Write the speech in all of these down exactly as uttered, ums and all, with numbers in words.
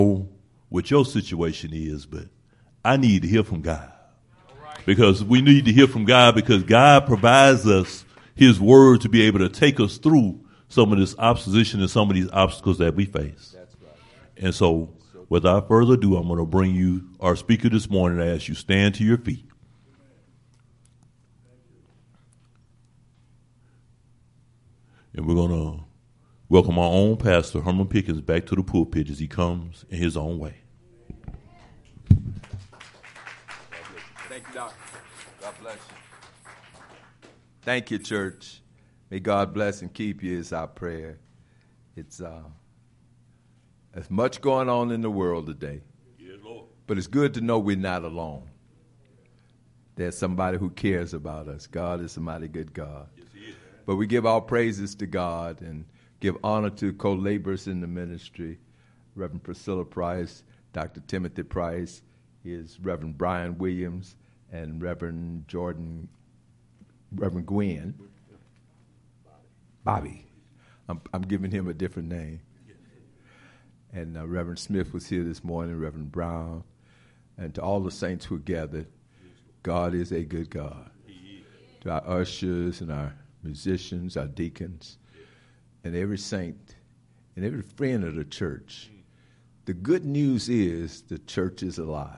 what your situation is, but I need to hear from God. Because we need to hear from God because God provides us his word to be able to take us through some of this opposition and some of these obstacles that we face. That's right. And so, without further ado, I'm going to bring you our speaker this morning as you stand to your feet. And we're going to welcome our own pastor, Herman Pickens, back to the pulpit as he comes in his own way. Thank you, Doctor. God bless you. Thank you, church. May God bless and keep you is our prayer. It's uh, there's much going on in the world today. Yes, Lord. But it's good to know we're not alone. There's somebody who cares about us. God is a mighty good God. Yes, he is. But we give our praises to God and give honor to co-laborers in the ministry, Reverend Priscilla Price, Doctor Timothy Price, is Reverend Brian Williams, and Reverend Jordan, Reverend Gwen, Bobby. I'm, I'm giving him a different name. And uh, Reverend Smith was here this morning, Reverend Brown, and to all the saints who gathered, God is a good God. To our ushers and our musicians, our deacons, and every saint and every friend of the church. The good news is the church is alive.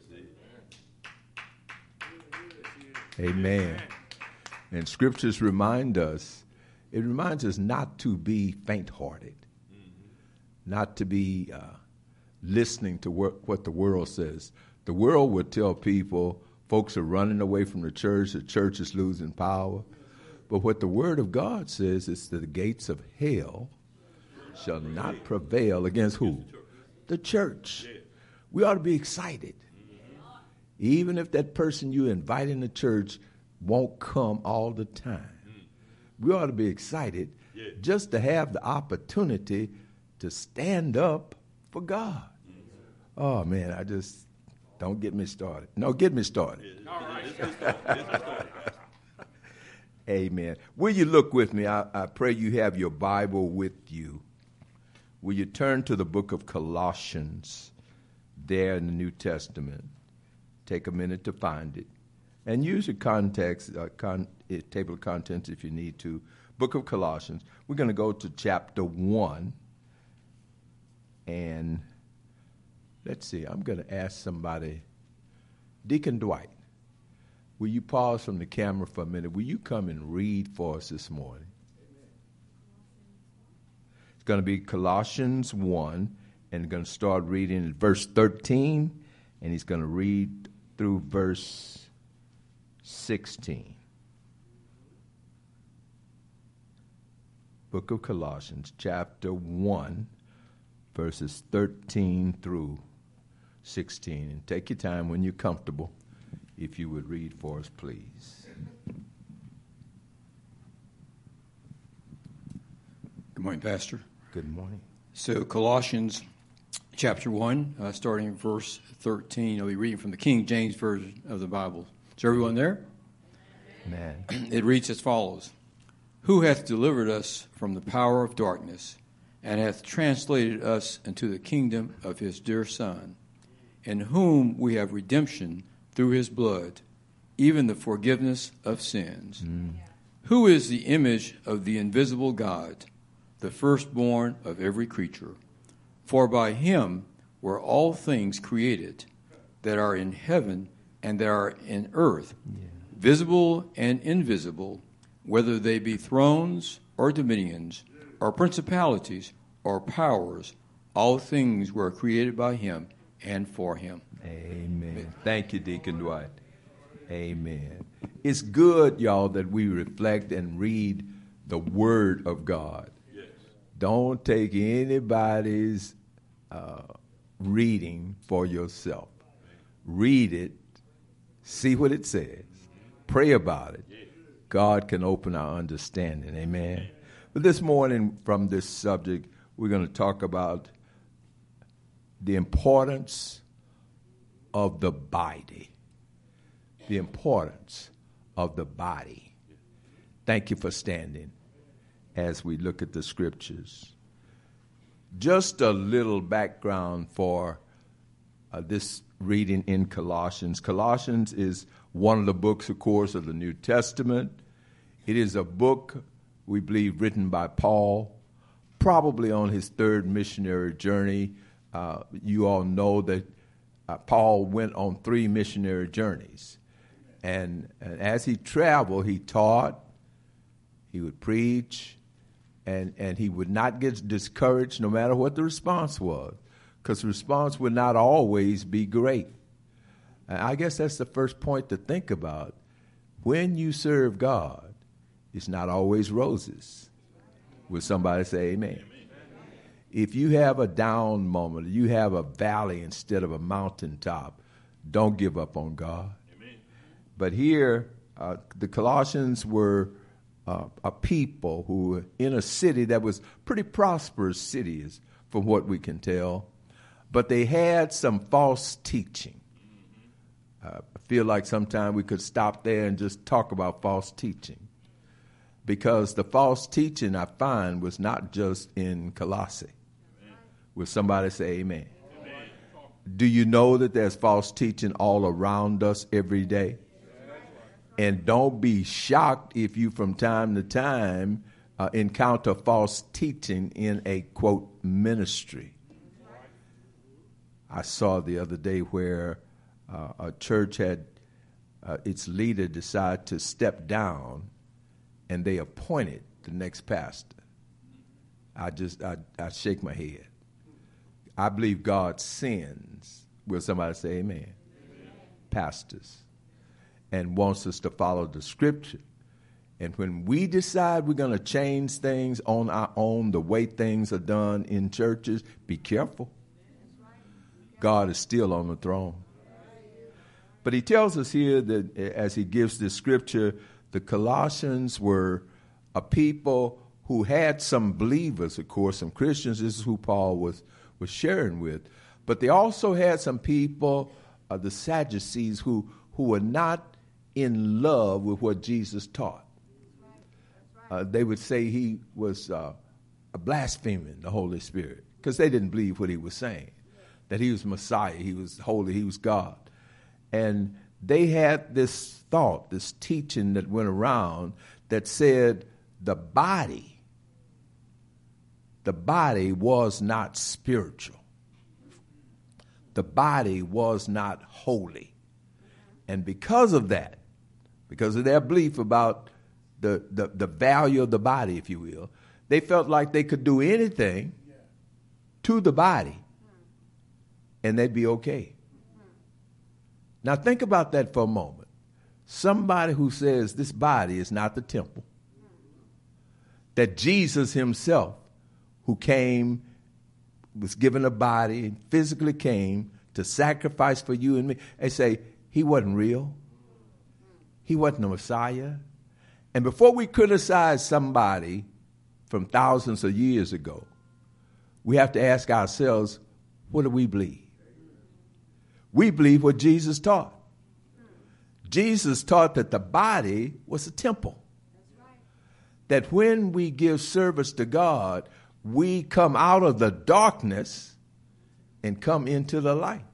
Amen. And scriptures remind us, it reminds us not to be faint-hearted, mm-hmm. not to be uh, listening to what, what the world says. The world would tell people, folks are running away from the church, the church is losing power. But what the word of God says is that the gates of hell shall not prevail against who? The church. We ought to be excited. Even if that person you invite in the church won't come all the time. We ought to be excited just to have the opportunity to stand up for God. Oh, man, I just, don't get me started. No, get me started. All right. Amen. Will you look with me? I, I pray you have your Bible with you. Will you turn to the book of Colossians there in the New Testament? Take a minute to find it. And use your context, uh, con- uh, table of contents if you need to. Book of Colossians. We're going to go to chapter one. And let's see, I'm going to ask somebody, Deacon Dwight, will you pause from the camera for a minute? Will you come and read for us this morning? It's going to be Colossians one, and going to start reading at verse thirteen, and he's going to read through verse sixteen. Book of Colossians, chapter one, verses thirteen through sixteen. And take your time when you're comfortable, if you would read for us, please. Good morning, Pastor. Good morning. So Colossians chapter one, uh, starting verse thirteen. I'll be reading from the King James Version of the Bible. Is everyone there? Amen. It reads as follows. Who hath delivered us from the power of darkness, and hath translated us into the kingdom of his dear Son, in whom we have redemption through his blood, even the forgiveness of sins. Mm. Who is the image of the invisible God, the firstborn of every creature? For by him were all things created, that are in heaven and that are in earth, yeah. visible and invisible, whether they be thrones or dominions, or principalities or powers, all things were created by him and for him. Amen. Amen. Thank you, Deacon Dwight. Amen. It's good, y'all, that we reflect and read the Word of God. Yes. Don't take anybody's uh, reading for yourself. Read it, see what it says, pray about it. God can open our understanding. Amen. But this morning, from this subject, we're going to talk about the importance of the body. The importance of the body. Thank you for standing as we look at the scriptures. Just a little background for uh, this reading in Colossians. Colossians is one of the books, of course, of the New Testament. It is a book, we believe, written by Paul, probably on his third missionary journey. Uh, you all know that uh, Paul went on three missionary journeys. And, and as he traveled, he taught, he would preach, and, and he would not get discouraged no matter what the response was, because the response would not always be great. And I guess that's the first point to think about. When you serve God, it's not always roses. Will somebody say amen? Amen? If you have a down moment, you have a valley instead of a mountaintop, don't give up on God. Amen. But here, uh, the Colossians were uh, a people who were in a city that was pretty prosperous cities, from what we can tell. But they had some false teaching. Uh, I feel like sometimes we could stop there and just talk about false teaching. Because the false teaching, I find, was not just in Colossae. Amen. Will somebody say amen? Amen? Do you know that there's false teaching all around us every day? And don't be shocked if you from time to time uh, encounter false teaching in a, quote, ministry. I saw the other day where uh, a church had uh, its leader decide to step down, and they appointed the next pastor. I just, I, I shake my head. I believe God sends, will somebody say amen, amen, pastors, and wants us to follow the scripture. And when we decide we're going to change things on our own, the way things are done in churches, be careful. God is still on the throne. But he tells us here that as he gives this scripture, the Colossians were a people who had some believers, of course, some Christians. This is who Paul was, was sharing with. But they also had some people, uh, the Sadducees, who, who were not in love with what Jesus taught. Uh, they would say he was uh, blaspheming the Holy Spirit because they didn't believe what he was saying, that he was Messiah, he was holy, he was God. And they had this thought, this teaching that went around that said the body, the body was not spiritual. The body was not holy. And because of that, because of their belief about the, the, the value of the body, if you will, they felt like they could do anything to the body and they'd be okay. Now think about that for a moment. Somebody who says this body is not the temple, that Jesus himself, who came, was given a body, physically came to sacrifice for you and me, they say he wasn't real. He wasn't a Messiah. And before we criticize somebody from thousands of years ago, we have to ask ourselves, what do we believe? We believe what Jesus taught. Jesus taught that the body was a temple. That when we give service to God, we come out of the darkness and come into the light.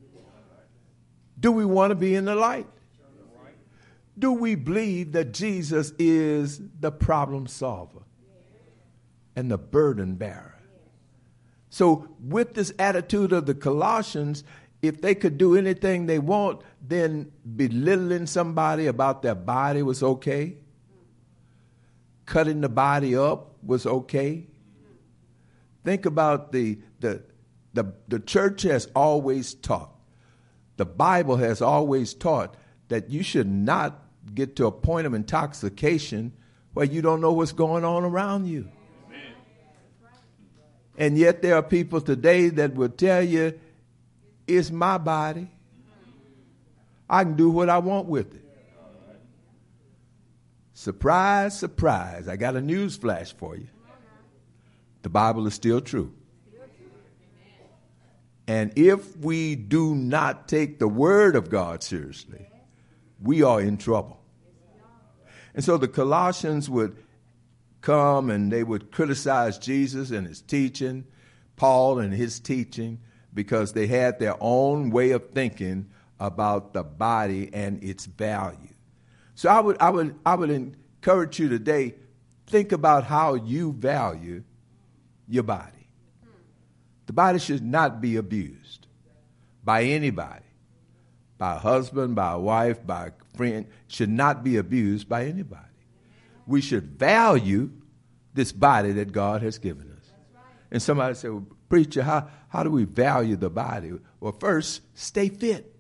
Do we want to be in the light? Do we believe that Jesus is the problem solver and the burden bearer? So with this attitude of the Colossians, if they could do anything they want, then belittling somebody about their body was okay. Cutting the body up was okay. Think about the, the, the, the church has always taught, the Bible has always taught that you should not get to a point of intoxication where you don't know what's going on around you. Amen. And yet there are people today that will tell you, it's my body. I can do what I want with it. Surprise, surprise. I got a news flash for you. The Bible is still true. And if we do not take the word of God seriously, we are in trouble. And so the Colossians would come and they would criticize Jesus and his teaching, Paul and his teaching because they had their own way of thinking about the body and its value. So I would, I would, I would encourage you today, think about how you value your body. The body should not be abused by anybody, by a husband, by a wife, by a friend. Should not be abused by anybody. We should value this body that God has given us. And somebody said, well, preacher, how, how do we value the body? Well, first, stay fit.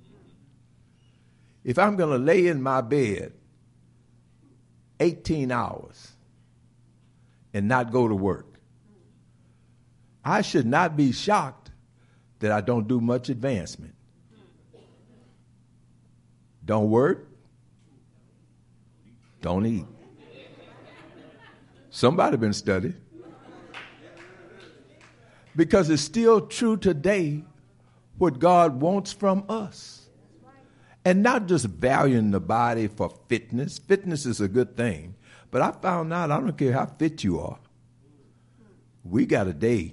If I'm going to lay in my bed eighteen hours and not go to work, I should not be shocked that I don't do much advancement. Don't work, don't eat. Somebody been studying. Because it's still true today what God wants from us. And not just valuing the body for fitness. Fitness is a good thing. But I found out, I don't care how fit you are, we got a day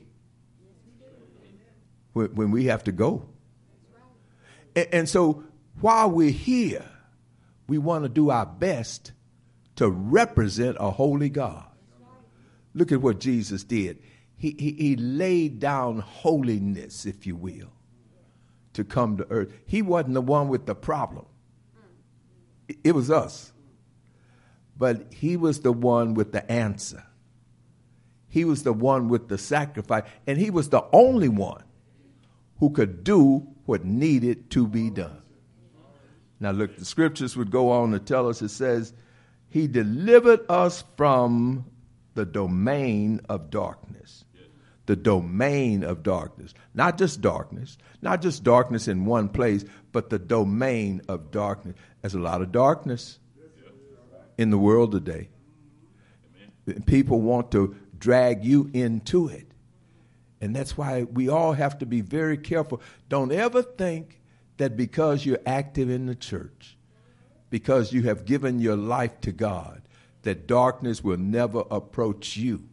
when, when we have to go. And, and so while we're here, we want to do our best to represent a holy God. Look at what Jesus did. He, he, he laid down holiness, if you will, to come to earth. He wasn't the one with the problem. It, it was us. But he was the one with the answer. He was the one with the sacrifice. And he was the only one who could do what needed to be done. Now look, the scriptures would go on to tell us, it says, he delivered us from the domain of darkness. The domain of darkness. Not just darkness. Not just darkness in one place, but the domain of darkness. There's a lot of darkness in the world today. People want to drag you into it. And that's why we all have to be very careful. Don't ever think that because you're active in the church, because you have given your life to God, that darkness will never approach you.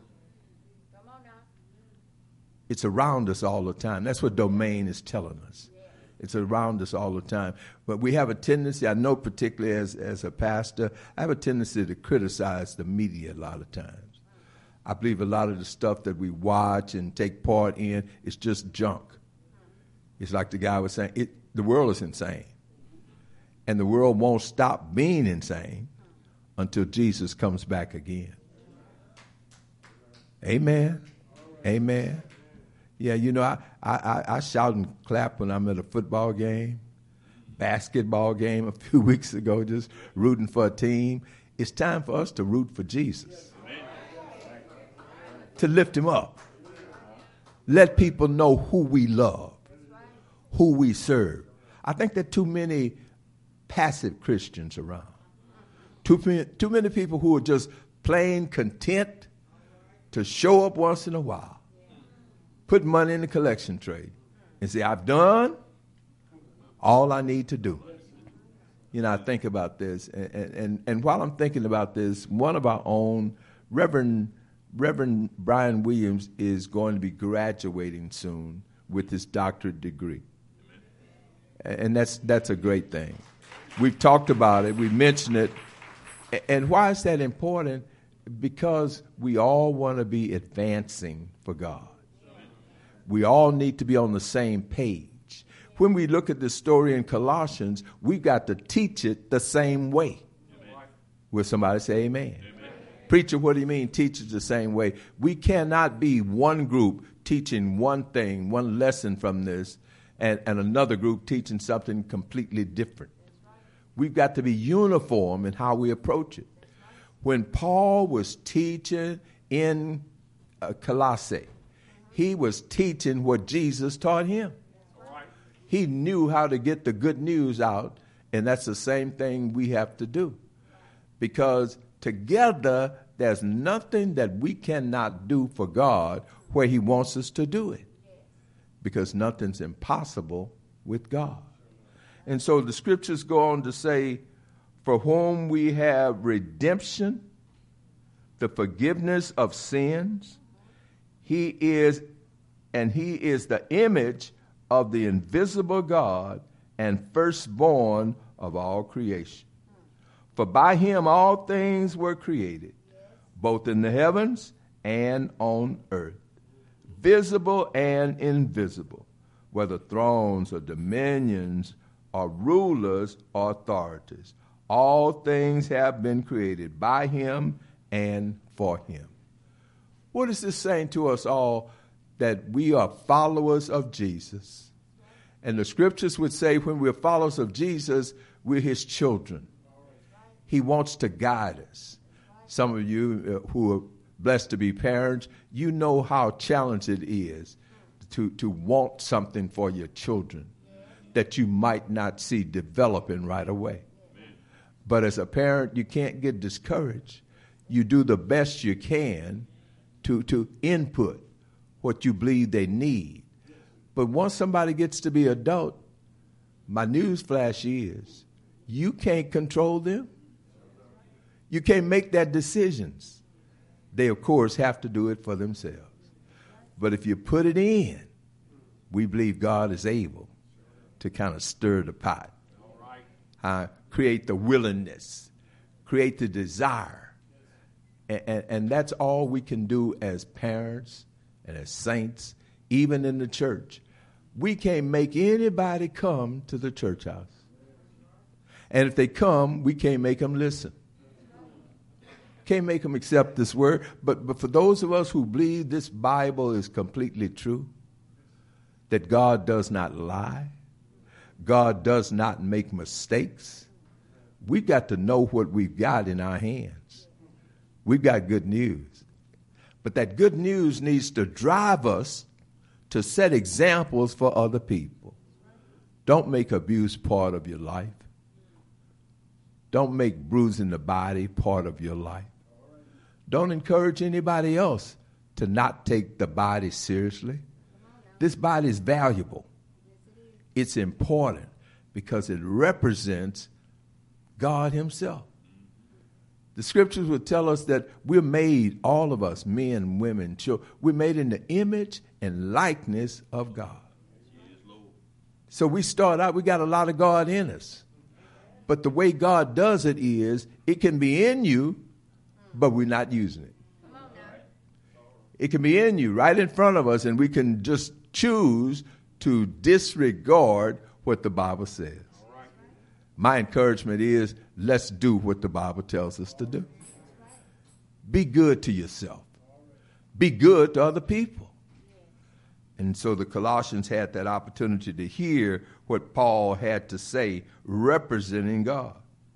It's around us all the time. That's what domain is telling us. It's around us all the time. But we have a tendency, I know particularly as, as a pastor, I have a tendency to criticize the media a lot of times. I believe a lot of the stuff that we watch and take part in is just junk. It's like the guy was saying, it, the world is insane. And the world won't stop being insane until Jesus comes back again. Amen. Amen. Yeah, you know, I, I, I shout and clap when I'm at a football game, basketball game a few weeks ago, just rooting for a team. It's time for us to root for Jesus, to lift him up. Let people know who we love, who we serve. I think there are too many passive Christians around. Too, too many people who are just plain content to show up once in a while, put money in the collection tray, and say, I've done all I need to do. You know, I think about this, and, and, and while I'm thinking about this, one of our own, Reverend, Reverend Brian Williams, is going to be graduating soon with his doctorate degree. And that's that's a great thing. We've talked about it. We mentioned it. And why is that important? Because we all want to be advancing for God. We all need to be on the same page. When we look at the story in Colossians, we've got to teach it the same way. Amen. Will somebody say amen? Amen? Preacher, what do you mean teach it the same way? We cannot be one group teaching one thing, one lesson from this, and, and another group teaching something completely different. We've got to be uniform in how we approach it. When Paul was teaching in uh, Colossae, he was teaching what Jesus taught him. He knew how to get the good news out, and that's the same thing we have to do. Because together, there's nothing that we cannot do for God where he wants us to do it. Because nothing's impossible with God. And so the scriptures go on to say, for whom we have redemption, the forgiveness of sins. He is and he is the image of the invisible God and firstborn of all creation. For by him all things were created, both in the heavens and on earth, visible and invisible, whether thrones or dominions or rulers or authorities. All things have been created by him and for him. What is this saying to us all? That we are followers of Jesus. And the scriptures would say when we're followers of Jesus, we're his children. He wants to guide us. Some of you uh, who are blessed to be parents, you know how challenging it is to, to want something for your children that you might not see developing right away. But as a parent, you can't get discouraged. You do the best you can to, to input what you believe they need. But once somebody gets to be adult, my news flash is, you can't control them. You can't make that decisions. They, of course, have to do it for themselves. But if you put it in, we believe God is able to kind of stir the pot, uh, create the willingness, create the desire. And, and, and that's all we can do as parents and as saints, even in the church. We can't make anybody come to the church house. And if they come, we can't make them listen. Can't make them accept this word. But, but for those of us who believe this Bible is completely true, that God does not lie, God does not make mistakes, we've got to know what we've got in our hands. We've got good news. But that good news needs to drive us to set examples for other people. Don't make abuse part of your life. Don't make bruising the body part of your life. Don't encourage anybody else to not take the body seriously. This body is valuable. It's important because it represents God himself. The scriptures would tell us that we're made, all of us, men, women, children, we're made in the image and likeness of God. So we start out, we got a lot of God in us. But the way God does it is, it can be in you, but we're not using it. It can be in you, right in front of us, and we can just choose to disregard what the Bible says. My encouragement is, let's do what the Bible tells us to do. Be good to yourself. Be good to other people. And so the Colossians had that opportunity to hear what Paul had to say, representing God.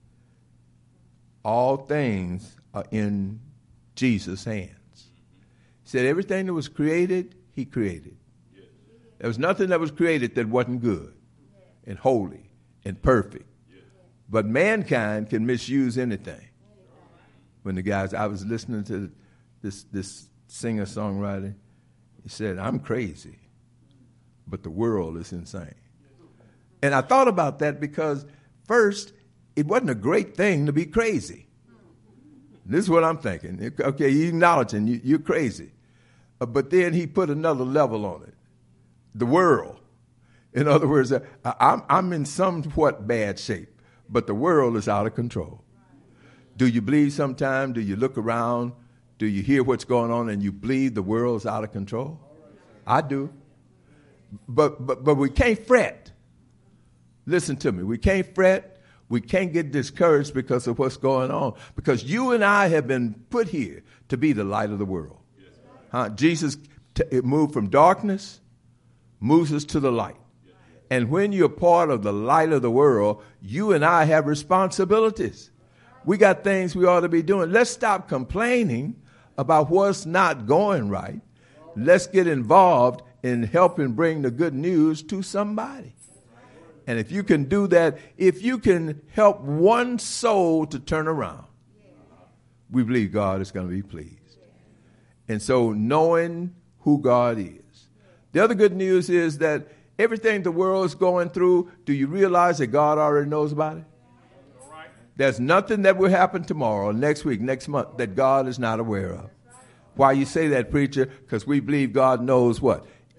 All things are in Jesus' hands. He said everything that was created, he created. There was nothing that was created that wasn't good and holy and perfect. But mankind can misuse anything. When the guys, I was listening to this this singer-songwriter, he said, I'm crazy, but the world is insane. And I thought about that because, first, it wasn't a great thing to be crazy. This is what I'm thinking. Okay, you acknowledging you, you're crazy. Uh, but then he put another level on it. The world. In other words, uh, I'm, I'm in somewhat bad shape. But the world is out of control. Do you believe sometime? Do you look around? Do you hear what's going on and you believe the world's out of control? I do. But, but, but we can't fret. Listen to me. We can't fret. We can't get discouraged because of what's going on. Because you and I have been put here to be the light of the world. Huh? Jesus t- moved from darkness, moves us to the light. And when you're part of the light of the world, you and I have responsibilities. We got things we ought to be doing. Let's stop complaining about what's not going right. Let's get involved in helping bring the good news to somebody. And if you can do that, if you can help one soul to turn around, we believe God is going to be pleased. And so knowing who God is. The other good news is that everything the world is going through, do you realize that God already knows about it? There's nothing that will happen tomorrow, next week, next month that God is not aware of. Why you say that, preacher? Because we believe God knows what?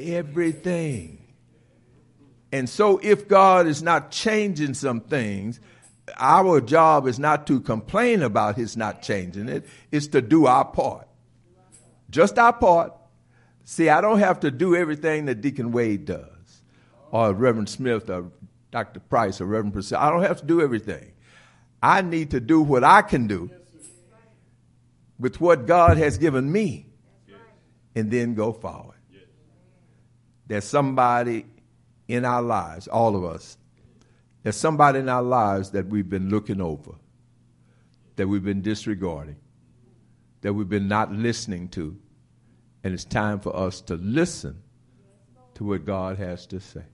Everything. And so if God is not changing some things, our job is not to complain about his not changing it. It's to do our part. Just our part. See, I don't have to do everything that Deacon Wade does, or Reverend Smith, or Doctor Price, or Reverend Purcell. I don't have to do everything. I need to do what I can do with what God has given me, and then go forward. There's somebody in our lives, all of us, there's somebody in our lives that we've been looking over, that we've been disregarding, that we've been not listening to, and it's time for us to listen to what God has to say.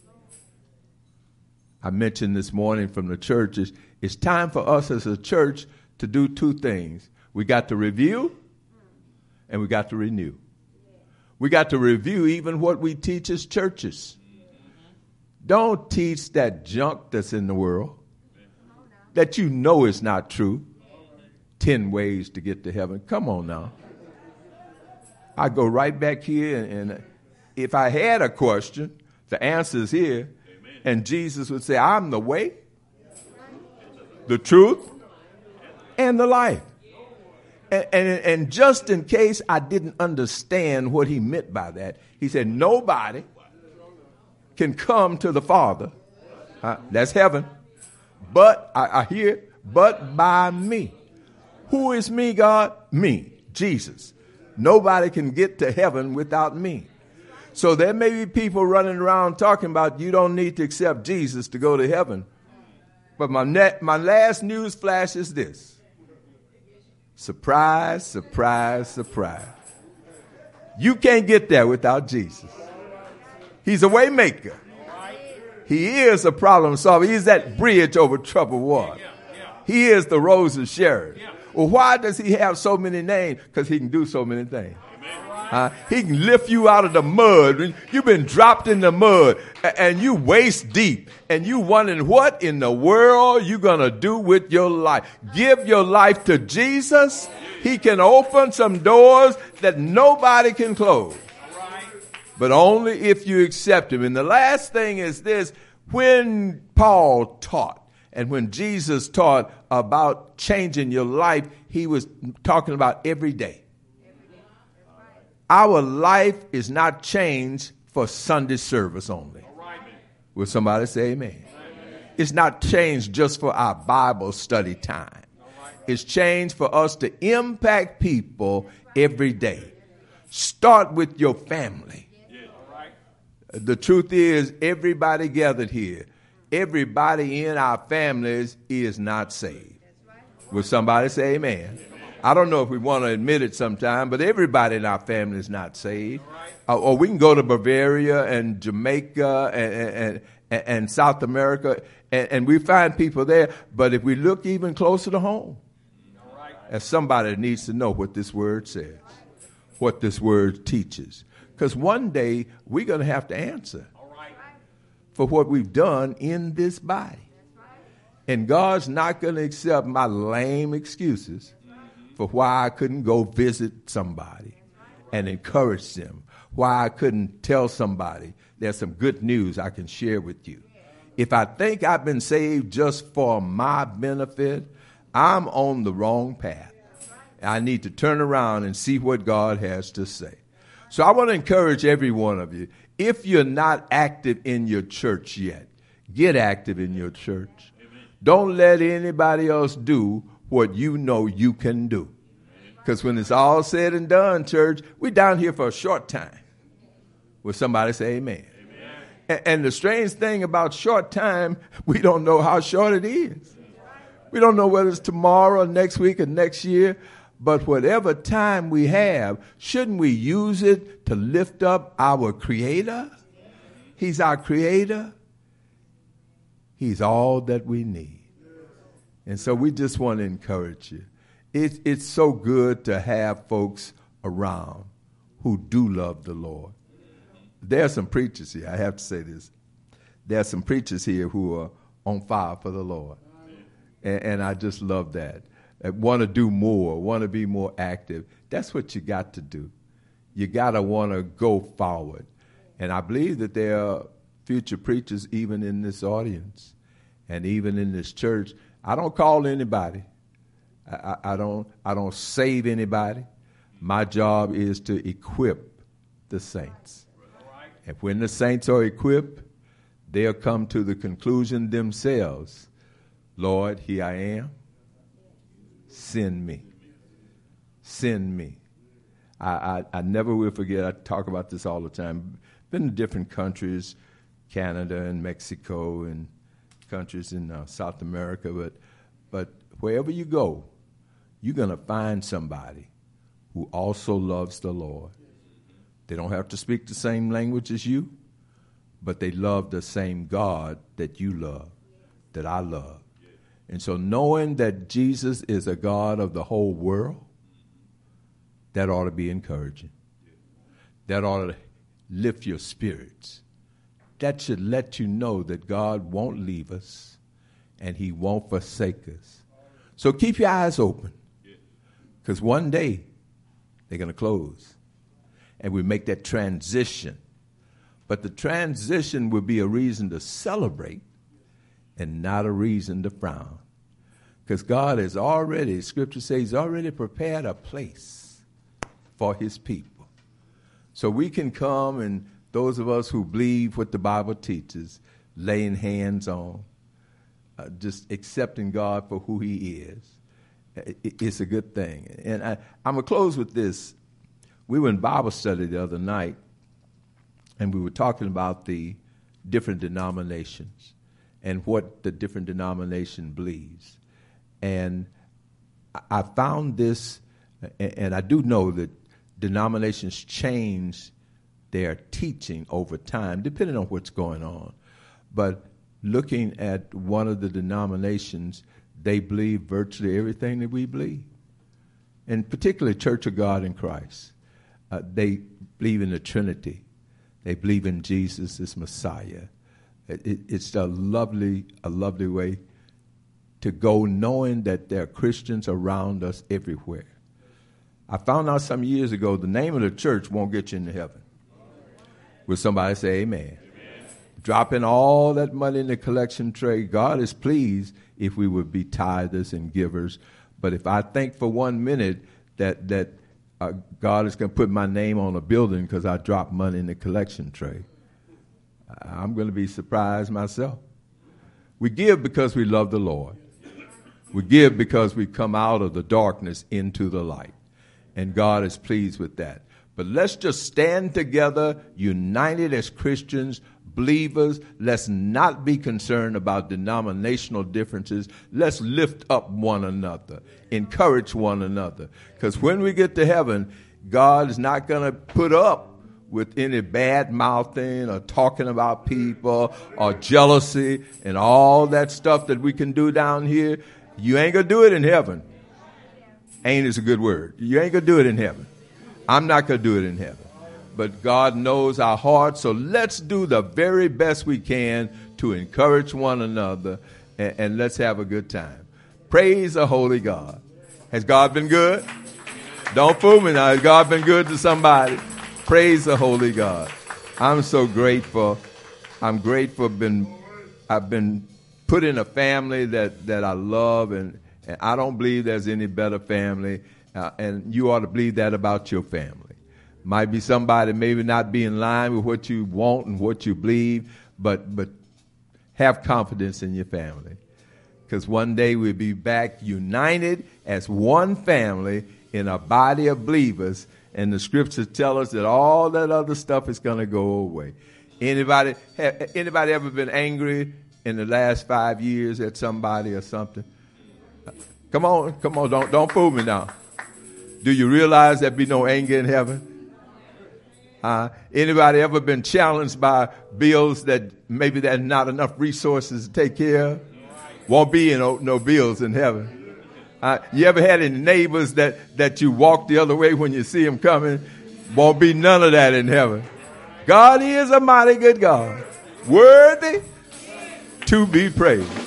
I mentioned this morning from the churches, it's time for us as a church to do two things. We got to review and we got to renew. We got to review even what we teach as churches. Don't teach that junk that's in the world that you know is not true. Ten ways to get to heaven. Come on now. I go right back here, and, and if I had a question, the answer's here. Amen. And Jesus would say, I'm the way, the truth, and the life. And, and, and just in case I didn't understand what he meant by that, he said, nobody can come to the Father, uh, that's heaven, but, I, I hear it, but by me. Who is me, God? Me, Jesus. Nobody can get to heaven without me. So there may be people running around talking about you don't need to accept Jesus to go to heaven. But my, net, my last news flash is this. Surprise, surprise, surprise. You can't get there without Jesus. He's a way maker. He is a problem solver. He's that bridge over troubled water. He is the Rose of Sharon. Well, why does he have so many names? Because he can do so many things. Uh, he can lift you out of the mud. You've been dropped in the mud and you waist deep and you wondering what in the world you going to do with your life. Give your life to Jesus. He can open some doors that nobody can close. But only if you accept him. And the last thing is this. When Paul taught and when Jesus taught about changing your life, he was talking about every day. Our life is not changed for Sunday service only. Will somebody say amen? Amen? It's not changed just for our Bible study time. It's changed for us to impact people every day. Start with your family. The truth is, everybody gathered here, everybody in our families is not saved. Will somebody say amen? I don't know if we want to admit it sometime, but everybody in our family is not saved. Uh, or we can go to Bavaria and Jamaica and, and, and South America, and, and we find people there. But if we look even closer to home, as somebody needs to know what this word says, what this word teaches. Because one day we're going to have to answer for what we've done in this body. And God's not going to accept my lame excuses for why I couldn't go visit somebody and encourage them, why I couldn't tell somebody there's some good news I can share with you. If I think I've been saved just for my benefit, I'm on the wrong path. I need to turn around and see what God has to say. So I want to encourage every one of you, if you're not active in your church yet, get active in your church. Amen. Don't let anybody else do what you know you can do. Because when it's all said and done, church, we're down here for a short time. Will somebody say amen? Amen. And, and the strange thing about short time, we don't know how short it is. We don't know whether it's tomorrow or next week or next year. But whatever time we have, shouldn't we use it to lift up our Creator? He's our Creator. He's all that we need. And so we just want to encourage you. It, it's so good to have folks around who do love the Lord. There are some preachers here. I have to say this. There are some preachers here who are on fire for the Lord. And, and I just love that. Want to do more, want to be more active. That's what you got to do. You got to want to go forward. And I believe that there are future preachers even in this audience and even in this church. I don't call anybody. I, I, I don't I don't save anybody. My job is to equip the saints. And when the saints are equipped, they'll come to the conclusion themselves, Lord, here I am. Send me. Send me. I, I, I never will forget, I talk about this all the time. Been to different countries, Canada and Mexico and countries in uh, South America, but but wherever you go, you're going to find somebody who also loves the Lord. They don't have to speak the same language as you, but they love the same God that you love, that I love. And so knowing that Jesus is a God of the whole world, that ought to be encouraging. That ought to lift your spirits. That should let you know that God won't leave us and he won't forsake us. So keep your eyes open, because one day they're going to close and we make that transition. But the transition will be a reason to celebrate and not a reason to frown. Because God has already, Scripture says, he's already prepared a place for his people. So we can come, and those of us who believe what the Bible teaches, laying hands on, uh, just accepting God for who he is, it, it's a good thing. And I, I'm going to close with this. We were in Bible study the other night, and we were talking about the different denominations and what the different denomination believes. And I found this, and I do know that denominations change their teaching over time, depending on what's going on. But looking at one of the denominations, they believe virtually everything that we believe, and particularly Church of God in Christ. Uh, they believe in the Trinity. They believe in Jesus as Messiah. It, it, it's a lovely, a lovely way to go, knowing that there are Christians around us everywhere. I found out some years ago the name of the church won't get you into heaven. Will somebody say amen? Amen. Dropping all that money in the collection tray, God is pleased if we would be tithers and givers. But if I think for one minute that that uh, God is going to put my name on a building because I dropped money in the collection tray, I'm going to be surprised myself. We give because we love the Lord. We give because we come out of the darkness into the light. And God is pleased with that. But let's just stand together, united as Christians, believers. Let's not be concerned about denominational differences. Let's lift up one another, encourage one another. Because when we get to heaven, God is not going to put up with any bad mouthing or talking about people or jealousy and all that stuff that we can do down here. You ain't going to do it in heaven. Ain't is a good word. You ain't going to do it in heaven. I'm not going to do it in heaven. But God knows our hearts, so let's do the very best we can to encourage one another, and, and let's have a good time. Praise the Holy God. Has God been good? Don't fool me now. Has God been good to somebody? Praise the Holy God. I'm so grateful. I'm grateful. Been, I've been put in a family that, that I love, and, and I don't believe there's any better family. Uh, and you ought to believe that about your family. Might be somebody maybe not be in line with what you want and what you believe, but but have confidence in your family. Because one day we'll be back united as one family in a body of believers, and the scriptures tell us that all that other stuff is going to go away. Anybody, have, anybody ever been angry in the last five years at somebody or something? Come on, come on, don't don't fool me now. Do you realize there'll be no anger in heaven? Uh, anybody ever been challenged by bills that maybe there's not enough resources to take care of? Won't be no, no bills in heaven. Uh, you ever had any neighbors that, that you walk the other way when you see them coming? Won't be none of that in heaven. God is a mighty good God, worthy to be praised.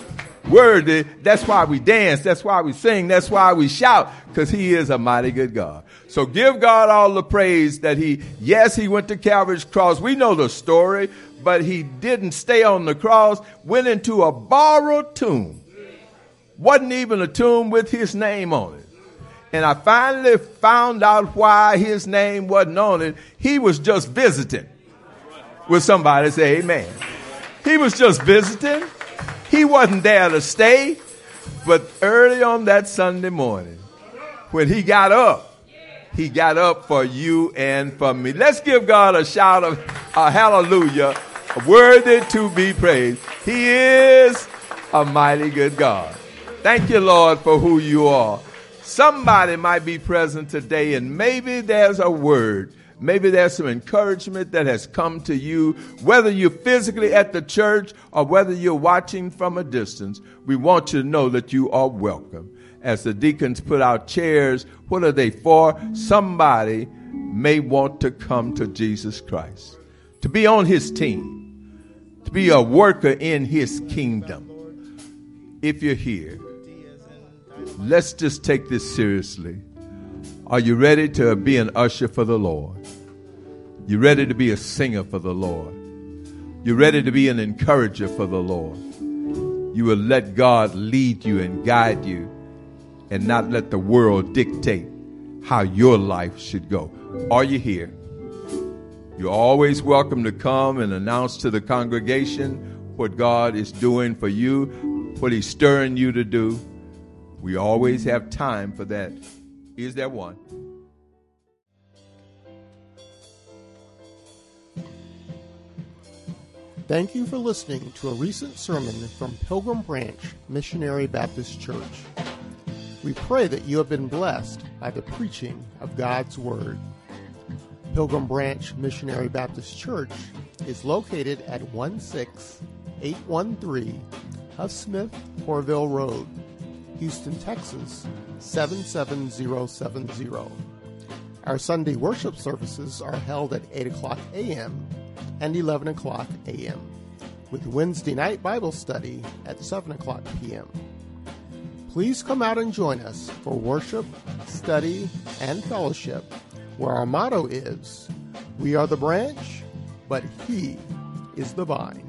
Worthy. That's why we dance. That's why we sing. That's why we shout, because he is a mighty good God. So give God all the praise that he, yes, he went to Calvary's cross. We know the story, but he didn't stay on the cross, went into a borrowed tomb. Wasn't even a tomb with his name on it. And I finally found out why his name wasn't on it. He was just visiting. Will somebody say amen? He was just visiting. He wasn't there to stay. But early on that Sunday morning, when he got up, he got up for you and for me. Let's give God a shout of a hallelujah, worthy to be praised. He is a mighty good God. Thank you, Lord, for who you are. Somebody might be present today, and maybe there's a word. Maybe there's some encouragement that has come to you, whether you're physically at the church or whether you're watching from a distance. We want you to know that you are welcome. As the deacons put out chairs, what are they for? Somebody may want to come to Jesus Christ, to be on his team, to be a worker in his kingdom. If you're here, let's just take this seriously. Are you ready to be an usher for the Lord? You ready to be a singer for the Lord? You ready to be an encourager for the Lord? You will let God lead you and guide you and not let the world dictate how your life should go. Are you here? You're always welcome to come and announce to the congregation what God is doing for you, what he's stirring you to do. We always have time for that. Is there one? Thank you for listening to a recent sermon from Pilgrim Branch Missionary Baptist Church. We pray that you have been blessed by the preaching of God's Word. Pilgrim Branch Missionary Baptist Church is located at one six eight one three Huff Smith Corville Road, Houston, Texas, seven seven zero seven zero. Our Sunday worship services are held at eight o'clock a.m. and eleven o'clock a.m., with Wednesday night Bible study at seven o'clock p.m. Please come out and join us for worship, study, and fellowship, where our motto is, we are the branch, but he is the vine.